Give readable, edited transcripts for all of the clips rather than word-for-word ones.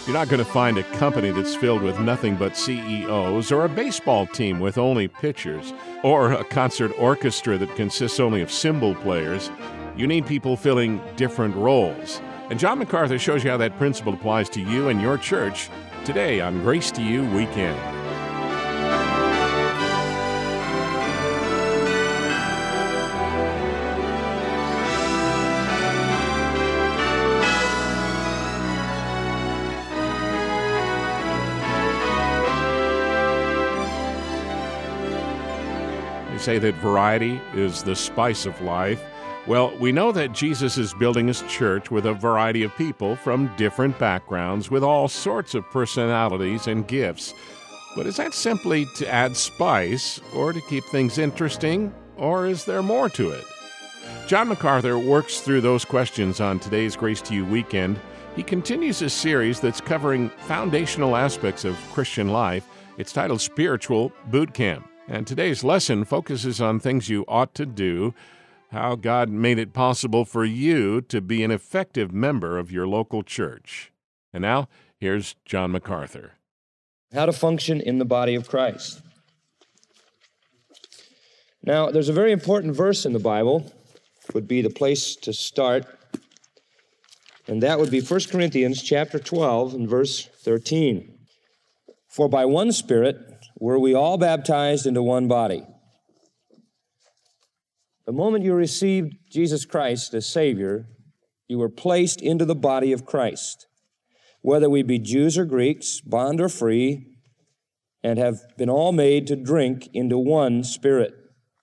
You're not going to find a company that's filled with nothing but CEOs, or a baseball team with only pitchers, or a concert orchestra that consists only of cymbal players. You need people filling different roles. And John MacArthur shows you how that principle applies to you and your church today on Grace to You Weekend. Say that variety is the spice of life. Well, we know that Jesus is building his church with a variety of people from different backgrounds with all sorts of personalities and gifts. But is that simply to add spice or to keep things interesting, or is there more to it? John MacArthur works through those questions on today's Grace to You Weekend. He continues a series that's covering foundational aspects of Christian life. It's titled Spiritual Boot Camp. And today's lesson focuses on things you ought to do, how God made it possible for you to be an effective member of your local church. And now, here's John MacArthur. How to function in the body of Christ. Now, there's a very important verse in the Bible, would be the place to start, and that would be 1 Corinthians chapter 12 and verse 13. For by one Spirit were we all baptized into one body. The moment you received Jesus Christ as Savior, you were placed into the body of Christ, whether we be Jews or Greeks, bond or free, and have been all made to drink into one Spirit.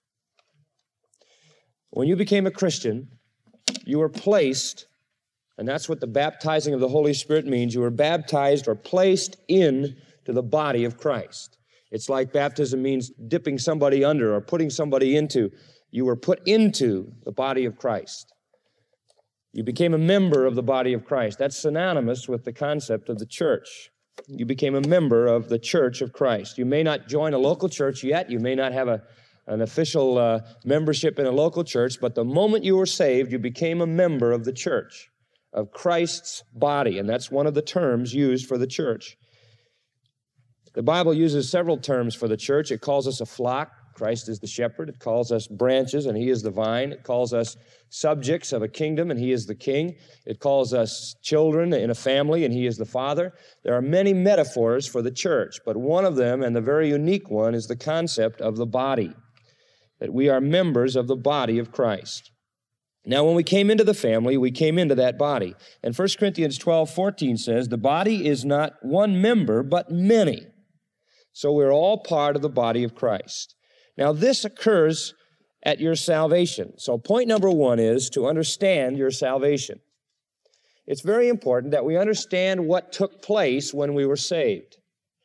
When you became a Christian, you were placed, and that's what the baptizing of the Holy Spirit means, you were baptized or placed into the body of Christ. It's like baptism means dipping somebody under or putting somebody into. You were put into the body of Christ. You became a member of the body of Christ. That's synonymous with the concept of the church. You became a member of the church of Christ. You may not join a local church yet. You may not have an official membership in a local church, but the moment you were saved, you became a member of the church, of Christ's body, and that's one of the terms used for the church. The Bible uses several terms for the church. It calls us a flock. Christ is the shepherd. It calls us branches, and he is the vine. It calls us subjects of a kingdom, and he is the king. It calls us children in a family, and he is the father. There are many metaphors for the church, but one of them, and the very unique one, is the concept of the body, that we are members of the body of Christ. Now, when we came into the family, we came into that body. And 1 Corinthians 12:14 says, the body is not one member, but many. So we're all part of the body of Christ. Now, this occurs at your salvation. So point number one is to understand your salvation. It's very important that we understand what took place when we were saved.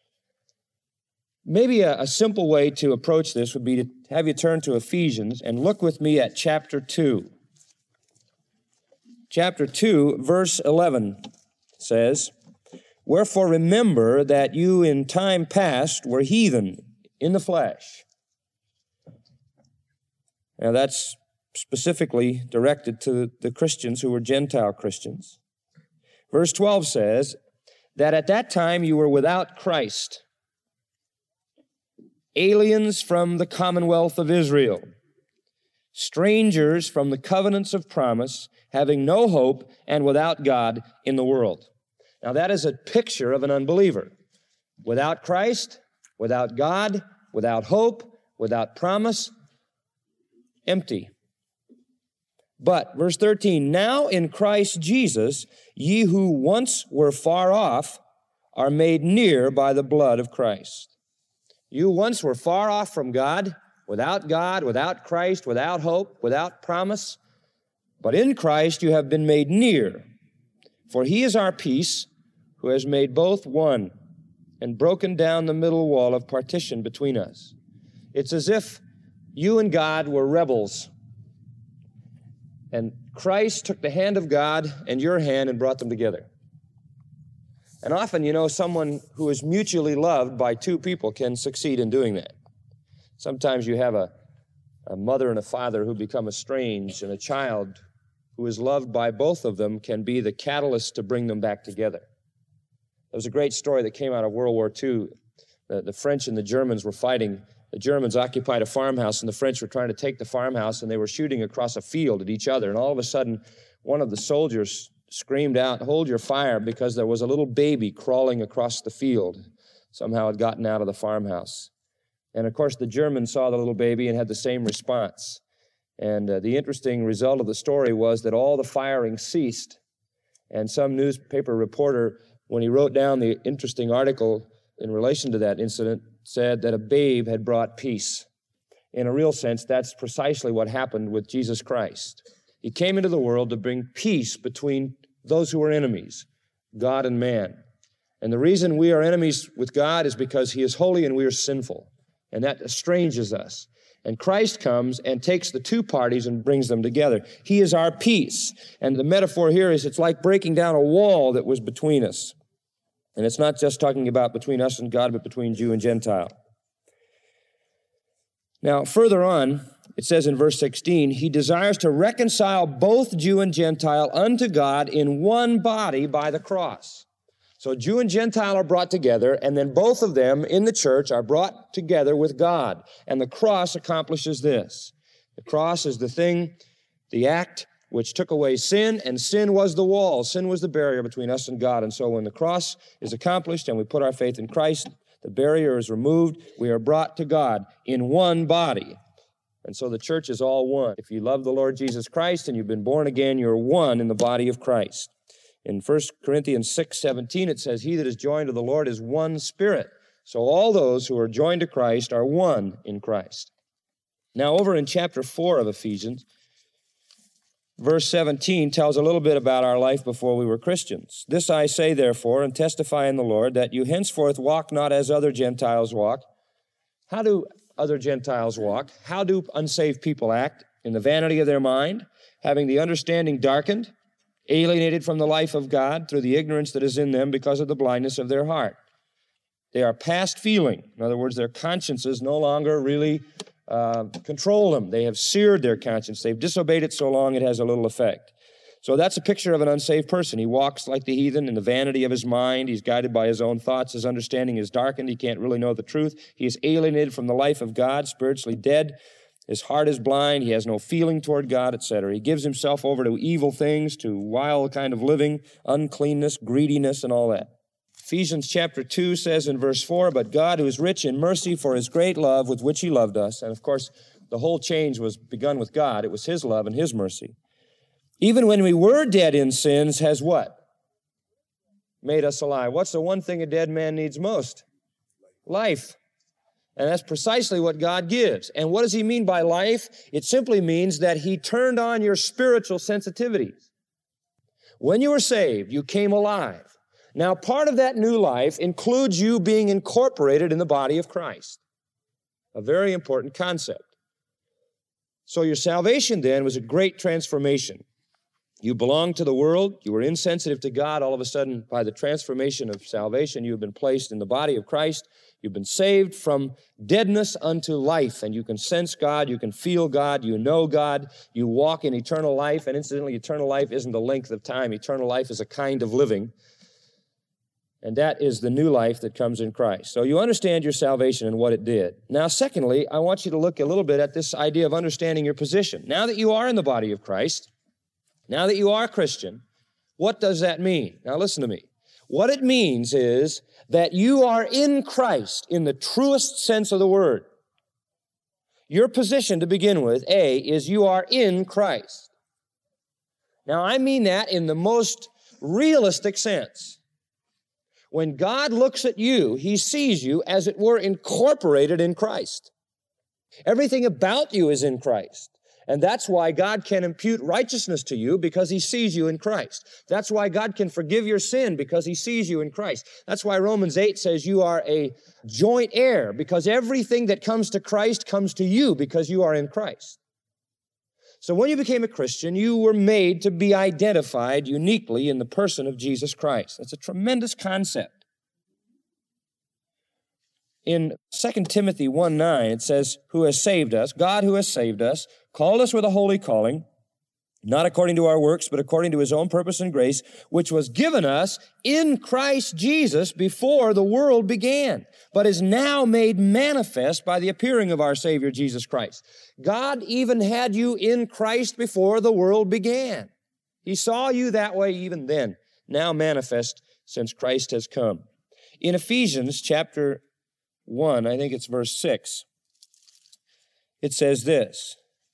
Maybe a simple way to approach this would be to have you turn to Ephesians and look with me at chapter 2. Chapter 2, verse 11 says, wherefore remember that you in time past were heathen in the flesh. Now that's specifically directed to the Christians who were Gentile Christians. Verse 12 says that at that time you were without Christ, aliens from the commonwealth of Israel, strangers from the covenants of promise, having no hope and without God in the world. Now that is a picture of an unbeliever. Without Christ, without God, without hope, without promise, empty. But, verse 13, now in Christ Jesus, ye who once were far off are made near by the blood of Christ. You once were far off from God, without Christ, without hope, without promise. But in Christ you have been made near. For he is our peace, who has made both one and broken down the middle wall of partition between us. It's as if you and God were rebels, and Christ took the hand of God and your hand and brought them together. And often, someone who is mutually loved by two people can succeed in doing that. Sometimes you have a mother and a father who become estranged, and a child who is loved by both of them can be the catalyst to bring them back together. was a great story that came out of World War II. The French and the Germans were fighting. The Germans occupied a farmhouse, and the French were trying to take the farmhouse, and they were shooting across a field at each other. And all of a sudden, one of the soldiers screamed out, "Hold your fire," because there was a little baby crawling across the field. Somehow had gotten out of the farmhouse. And of course, the Germans saw the little baby and had the same response. And the interesting result of the story was that all the firing ceased. And some newspaper reporter, when he wrote down the interesting article in relation to that incident, said that a babe had brought peace. In a real sense, that's precisely what happened with Jesus Christ. He came into the world to bring peace between those who were enemies, God and man. And the reason we are enemies with God is because He is holy and we are sinful. And that estranges us. And Christ comes and takes the two parties and brings them together. He is our peace. And the metaphor here is it's like breaking down a wall that was between us. And it's not just talking about between us and God, but between Jew and Gentile. Now, further on, it says in verse 16, He desires to reconcile both Jew and Gentile unto God in one body by the cross. So Jew and Gentile are brought together, and then both of them in the church are brought together with God. And the cross accomplishes this. The cross is the thing, the act which took away sin, and sin was the wall. Sin was the barrier between us and God. And so when the cross is accomplished and we put our faith in Christ, the barrier is removed. We are brought to God in one body. And so the church is all one. If you love the Lord Jesus Christ and you've been born again, you're one in the body of Christ. In 1 Corinthians 6:17, it says, He that is joined to the Lord is one spirit. So all those who are joined to Christ are one in Christ. Now, over in chapter 4 of Ephesians, verse 17 tells a little bit about our life before we were Christians. This I say, therefore, and testify in the Lord, that you henceforth walk not as other Gentiles walk. How do other Gentiles walk? How do unsaved people act? In the vanity of their mind, having the understanding darkened, alienated from the life of God through the ignorance that is in them because of the blindness of their heart. They are past feeling. In other words, their consciences no longer really control them. They have seared their conscience. They've disobeyed it so long it has a little effect. So that's a picture of an unsaved person. He walks like the heathen in the vanity of his mind. He's guided by his own thoughts. His understanding is darkened. He can't really know the truth. He is alienated from the life of God, spiritually dead. His heart is blind. He has no feeling toward God, etc. He gives himself over to evil things, to wild kind of living, uncleanness, greediness, and all that. Ephesians chapter 2 says in verse 4, But God, who is rich in mercy for His great love with which He loved us, and of course, the whole change was begun with God. It was His love and His mercy. Even when we were dead in sins, has what? Made us alive. What's the one thing a dead man needs most? Life. And that's precisely what God gives. And what does He mean by life? It simply means that He turned on your spiritual sensitivities. When you were saved, you came alive. Now, part of that new life includes you being incorporated in the body of Christ. A very important concept. So your salvation then was a great transformation. You belonged to the world. You were insensitive to God. All of a sudden, by the transformation of salvation, you have been placed in the body of Christ. You've been saved from deadness unto life, and you can sense God, you can feel God, you know God, you walk in eternal life, and incidentally, eternal life isn't a length of time. Eternal life is a kind of living, and that is the new life that comes in Christ. So you understand your salvation and what it did. Now, secondly, I want you to look a little bit at this idea of understanding your position. Now that you are in the body of Christ, now that you are a Christian, what does that mean? Now, listen to me. What it means is that you are in Christ in the truest sense of the word. Your position to begin with, A, is you are in Christ. Now, I mean that in the most realistic sense. When God looks at you, He sees you, as it were, incorporated in Christ. Everything about you is in Christ. And that's why God can impute righteousness to you, because He sees you in Christ. That's why God can forgive your sin, because He sees you in Christ. That's why Romans 8 says you are a joint heir, because everything that comes to Christ comes to you because you are in Christ. So when you became a Christian, you were made to be identified uniquely in the person of Jesus Christ. That's a tremendous concept. In 2 Timothy 1:9, it says, who has saved us, God who has saved us, called us with a holy calling, not according to our works, but according to his own purpose and grace, which was given us in Christ Jesus before the world began, but is now made manifest by the appearing of our Savior Jesus Christ. God even had you in Christ before the world began. He saw you that way even then, now manifest since Christ has come. In Ephesians chapter 1, I think it's verse 6, it says this,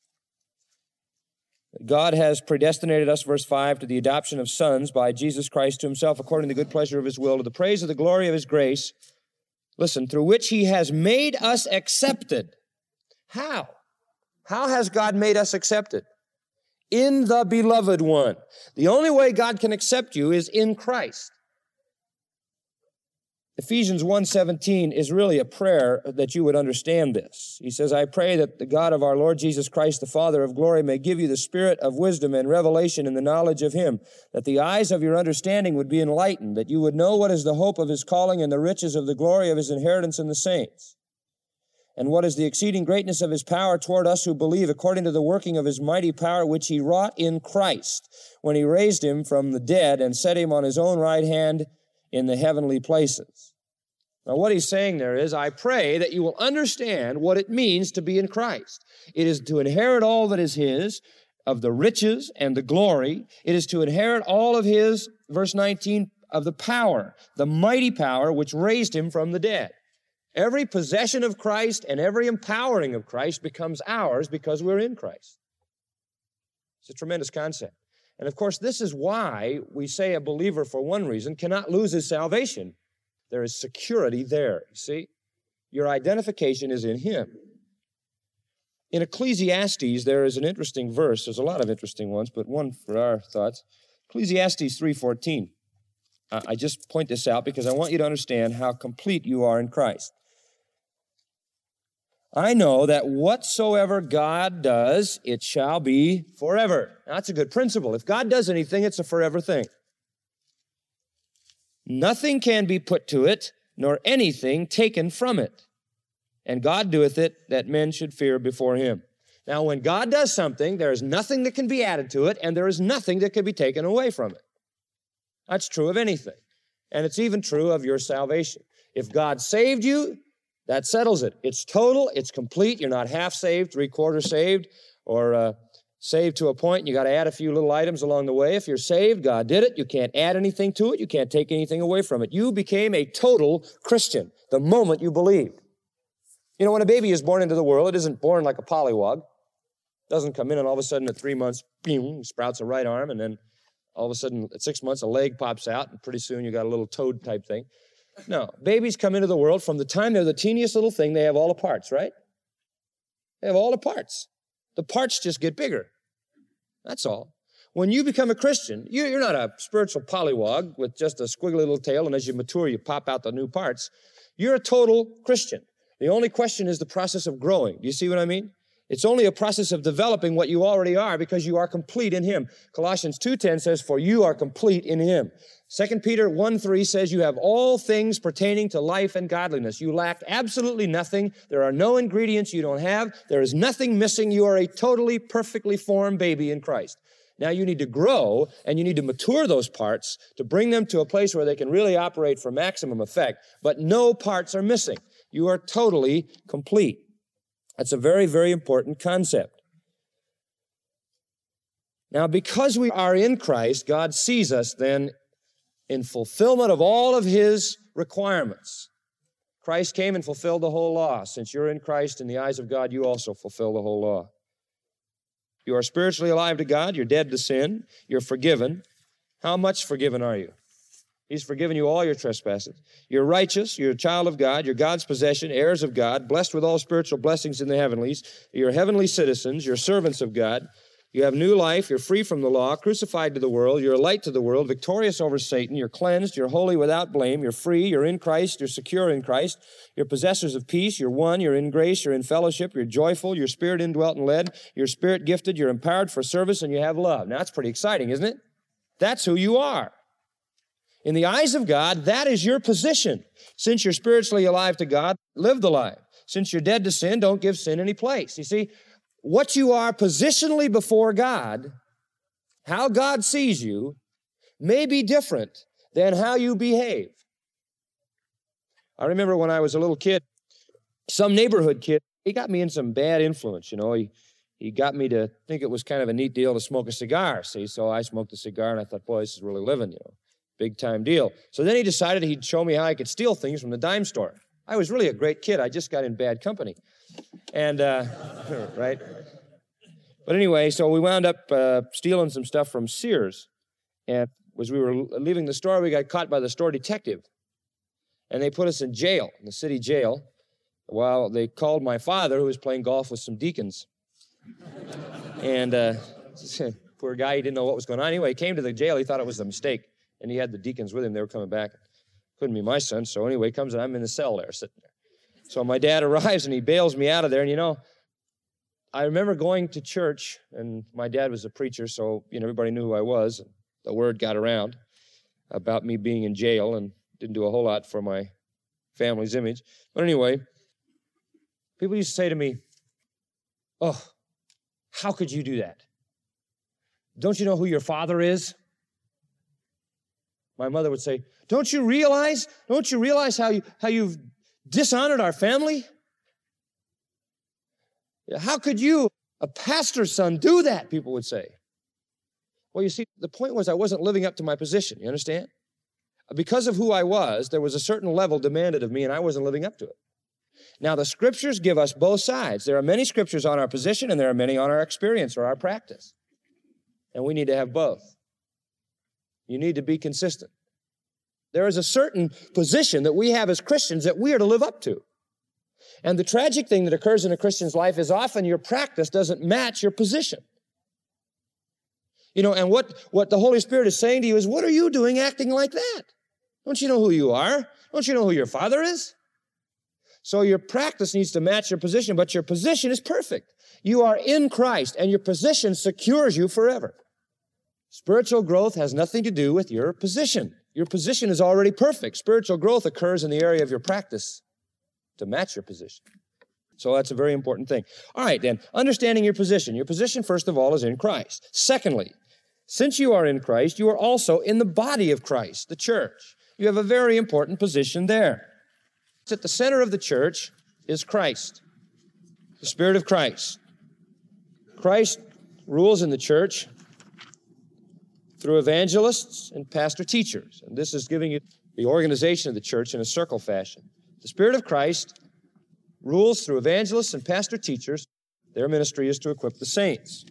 God has predestinated us, verse 5, to the adoption of sons by Jesus Christ to himself, according to the good pleasure of his will, to the praise of the glory of his grace, listen, through which he has made us accepted. How? How has God made us accepted? In the beloved one. The only way God can accept you is in Christ. Ephesians 1:17 is really a prayer that you would understand this. He says, I pray that the God of our Lord Jesus Christ, the Father of glory, may give you the spirit of wisdom and revelation in the knowledge of him, that the eyes of your understanding would be enlightened, that you would know what is the hope of his calling and the riches of the glory of his inheritance in the saints, and what is the exceeding greatness of his power toward us who believe, according to the working of his mighty power, which he wrought in Christ, when he raised him from the dead and set him on his own right hand in the heavenly places. Now, what he's saying there is, I pray that you will understand what it means to be in Christ. It is to inherit all that is his, of the riches and the glory. It is to inherit all of his, verse 19, of the power, the mighty power which raised him from the dead. Every possession of Christ and every empowering of Christ becomes ours because we're in Christ. It's a tremendous concept. And of course, this is why we say a believer, for one reason, cannot lose his salvation. There is security there, you see? Your identification is in him. In Ecclesiastes, there is an interesting verse. There's a lot of interesting ones, but one for our thoughts. Ecclesiastes 3:14. I just point this out because I want you to understand how complete you are in Christ. I know that whatsoever God does, it shall be forever. Now, that's a good principle. If God does anything, it's a forever thing. Nothing can be put to it, nor anything taken from it. And God doeth it, that men should fear before him. Now, when God does something, there is nothing that can be added to it, and there is nothing that can be taken away from it. That's true of anything. And it's even true of your salvation. If God saved you, that settles it. It's total, it's complete. You're not half saved, 3/4 saved, or saved to a point, and you got to add a few little items along the way. If you're saved, God did it. You can't add anything to it. You can't take anything away from it. You became a total Christian the moment you believed. You know, when a baby is born into the world, it isn't born like a pollywog. It doesn't come in and all of a sudden at 3 months, boom, sprouts a right arm, and then all of a sudden at 6 months, a leg pops out, and pretty soon you got a little toad type thing. No, babies come into the world from the time they're the teeniest little thing, they have all the parts, right? They have all the parts. The parts just get bigger. That's all. When you become a Christian, you're not a spiritual pollywog with just a squiggly little tail, and as you mature, you pop out the new parts. You're a total Christian. The only question is the process of growing. Do you see what I mean? It's only a process of developing what you already are because you are complete in him. Colossians 2:10 says, for you are complete in him. 2 Peter 1:3 says you have all things pertaining to life and godliness. You lack absolutely nothing. There are no ingredients you don't have. There is nothing missing. You are a totally, perfectly formed baby in Christ. Now you need to grow and you need to mature those parts to bring them to a place where they can really operate for maximum effect. But no parts are missing. You are totally complete. That's a very, very important concept. Now, because we are in Christ, God sees us then in fulfillment of all of his requirements. Christ came and fulfilled the whole law. Since you're in Christ, in the eyes of God, you also fulfill the whole law. You are spiritually alive to God. You're dead to sin. You're forgiven. How much forgiven are you? He's forgiven you all your trespasses. You're righteous. You're a child of God. You're God's possession, heirs of God, blessed with all spiritual blessings in the heavenlies. You're heavenly citizens. You're servants of God. You have new life. You're free from the law, crucified to the world. You're a light to the world, victorious over Satan. You're cleansed. You're holy without blame. You're free. You're in Christ. You're secure in Christ. You're possessors of peace. You're one. You're in grace. You're in fellowship. You're joyful. You're spirit indwelt and led. You're spirit gifted. You're empowered for service, and you have love. Now, that's pretty exciting, isn't it? That's who you are. In the eyes of God, that is your position. Since you're spiritually alive to God, live the life. Since you're dead to sin, don't give sin any place. You see, what you are positionally before God how God sees you may be different than how you behave. I remember when I was a little kid, some neighborhood kid, he got me in some bad influence, He got me to think it was kind of a neat deal to smoke a cigar, see? So I smoked a cigar, and I thought, boy, this is really living, big-time deal. So then he decided he'd show me how I could steal things from the dime store. I was really a great kid. I just got in bad company. And, right? But anyway, so we wound up stealing some stuff from Sears. And as we were leaving the store, we got caught by the store detective. And they put us in jail, in the city jail, while they called my father, who was playing golf with some deacons. And poor guy, he didn't know what was going on. Anyway, he came to the jail. He thought it was a mistake. And he had the deacons with him. They were coming back. Couldn't be my son. So anyway, he comes and I'm in the cell there, sitting there. So my dad arrives and he bails me out of there. And I remember going to church, and my dad was a preacher, so everybody knew who I was. And the word got around about me being in jail, and didn't do a whole lot for my family's image. But anyway, people used to say to me, "Oh, how could you do that? Don't you know who your father is?" My mother would say, Don't you realize how you've dishonored our family? How could you, a pastor's son, do that?" People would say. Well, you see, the point was I wasn't living up to my position, you understand? Because of who I was, there was a certain level demanded of me, and I wasn't living up to it. Now, the Scriptures give us both sides. There are many Scriptures on our position, and there are many on our experience or our practice. And we need to have both. You need to be consistent. There is a certain position that we have as Christians that we are to live up to. And the tragic thing that occurs in a Christian's life is often your practice doesn't match your position. And what the Holy Spirit is saying to you is, what are you doing acting like that? Don't you know who you are? Don't you know who your father is? So your practice needs to match your position, but your position is perfect. You are in Christ, and your position secures you forever. Spiritual growth has nothing to do with your position. Your position is already perfect. Spiritual growth occurs in the area of your practice to match your position. So that's a very important thing. All right, then, understanding your position. Your position, first of all, is in Christ. Secondly, since you are in Christ, you are also in the body of Christ, the church. You have a very important position there. At the center of the church is Christ, the Spirit of Christ. Christ rules in the church through evangelists and pastor teachers. And this is giving you the organization of the church in a circle fashion. The Spirit of Christ rules through evangelists and pastor teachers. Their ministry is to equip the saints.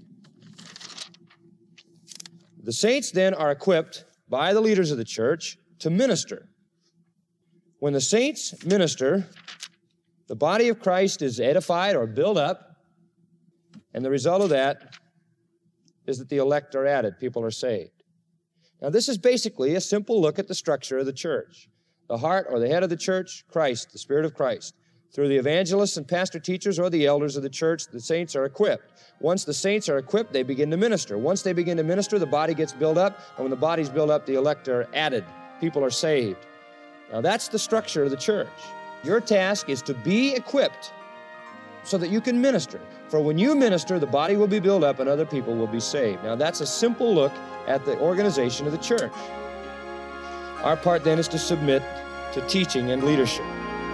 The saints then are equipped by the leaders of the church to minister. When the saints minister, the body of Christ is edified or built up, and the result of that is that the elect are added, people are saved. Now, this is basically a simple look at the structure of the church. The heart or the head of the church, Christ, the Spirit of Christ. Through the evangelists and pastor teachers or the elders of the church, the saints are equipped. Once the saints are equipped, they begin to minister. Once they begin to minister, the body gets built up, and when the body's built up, the elect are added. People are saved. Now, that's the structure of the church. Your task is to be equipped so that you can minister. For when you minister, the body will be built up and other people will be saved. Now, that's a simple look at the organization of the church. Our part then is to submit to teaching and leadership.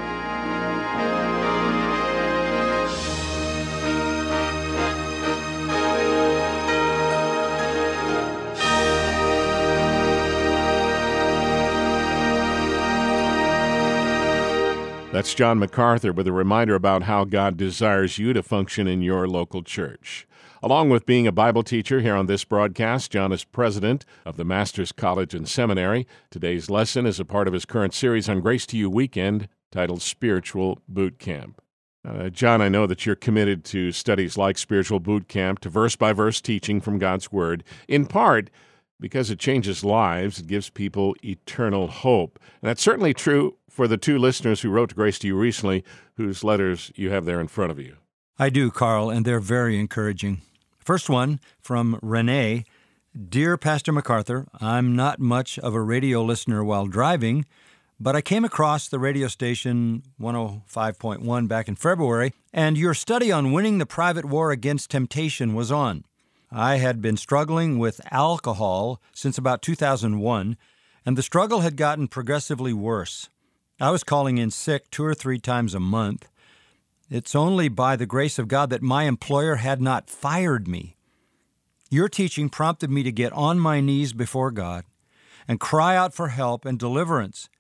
That's John MacArthur with a reminder about how God desires you to function in your local church. Along with being a Bible teacher here on this broadcast, John is president of the Masters College and Seminary. Today's lesson is a part of his current series on Grace to You Weekend titled Spiritual Boot Camp. John, I know that you're committed to studies like Spiritual Boot Camp, to verse-by-verse teaching from God's Word, in part because it changes lives, it gives people eternal hope. And that's certainly true for the two listeners who wrote to Grace to You recently, whose letters you have there in front of you. I do, Carl, and they're very encouraging. First one from Renee. Dear Pastor MacArthur, I'm not much of a radio listener while driving, but I came across the radio station 105.1 back in February, and your study on winning the private war against temptation was on. I had been struggling with alcohol since about 2001, and the struggle had gotten progressively worse. I was calling in sick 2 or 3 times a month. It's only by the grace of God that my employer had not fired me. Your teaching prompted me to get on my knees before God and cry out for help and deliverance.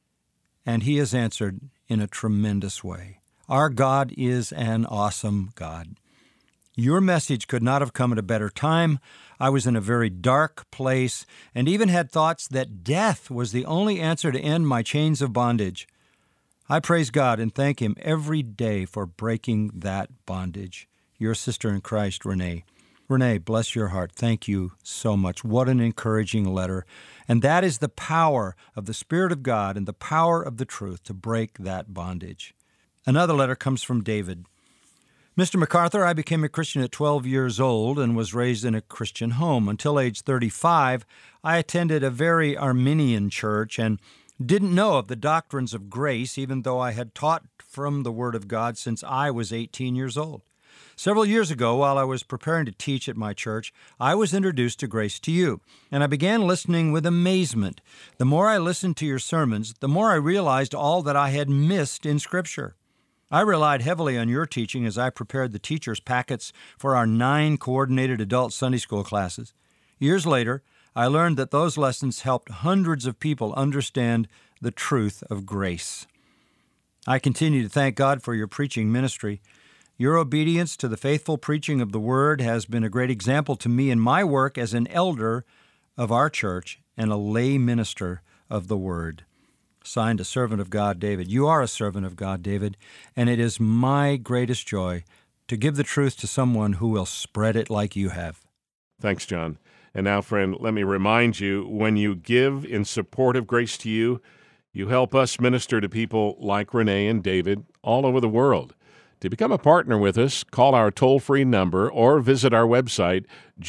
And He has answered in a tremendous way. Our God is an awesome God. Your message could not have come at a better time. I was in a very dark place and even had thoughts that death was the only answer to end my chains of bondage. I praise God and thank Him every day for breaking that bondage. Your sister in Christ, Renee. Renee, bless your heart. Thank you so much. What an encouraging letter. And that is the power of the Spirit of God and the power of the truth to break that bondage. Another letter comes from David. Mr. MacArthur, I became a Christian at 12 years old and was raised in a Christian home. Until age 35, I attended a very Arminian church and didn't know of the doctrines of grace, even though I had taught from the Word of God since I was 18 years old. Several years ago, while I was preparing to teach at my church, I was introduced to Grace to You, and I began listening with amazement. The more I listened to your sermons, the more I realized all that I had missed in Scripture. I relied heavily on your teaching as I prepared the teacher's packets for our 9 coordinated adult Sunday school classes. Years later, I learned that those lessons helped hundreds of people understand the truth of grace. I continue to thank God for your preaching ministry. Your obedience to the faithful preaching of the Word has been a great example to me in my work as an elder of our church and a lay minister of the Word. Signed, a servant of God, David. You are a servant of God, David, and it is my greatest joy to give the truth to someone who will spread it like you have. Thanks, John. And now, friend, let me remind you, when you give in support of Grace to You, you help us minister to people like Renee and David all over the world. To become a partner with us, call our toll-free number or visit our website,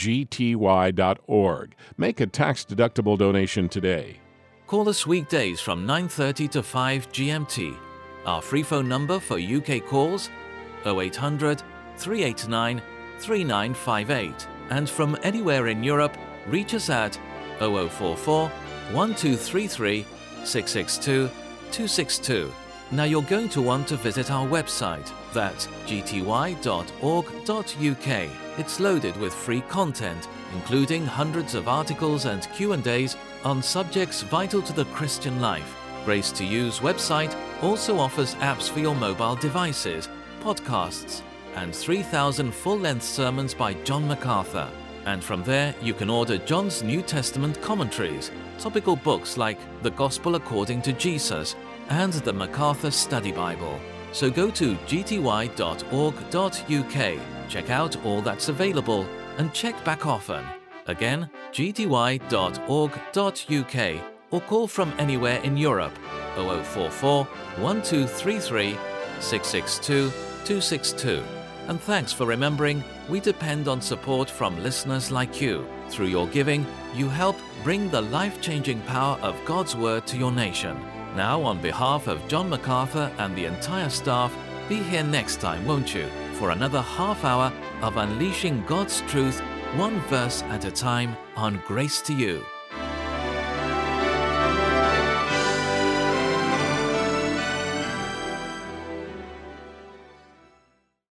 gty.org. Make a tax-deductible donation today. Call us weekdays from 9:30 to 5 GMT. Our free phone number for UK calls, 0800 389 3958. And from anywhere in Europe, reach us at 0044 1233 662 262. Now you're going to want to visit our website. That's gty.org.uk. It's loaded with free content, including hundreds of articles and Q&As on subjects vital to the Christian life. Grace to You's website also offers apps for your mobile devices, podcasts, and 3,000 full-length sermons by John MacArthur. And from there, you can order John's New Testament commentaries, topical books like The Gospel According to Jesus and the MacArthur Study Bible. So go to gty.org.uk, check out all that's available, and check back often. Again, gty.org.uk, or call from anywhere in Europe, 0044 1233 662 262. And thanks for remembering, we depend on support from listeners like you. Through your giving, you help bring the life-changing power of God's Word to your nation. Now, on behalf of John MacArthur and the entire staff, be here next time, won't you, for another half hour of unleashing God's truth, one verse at a time, on Grace to You.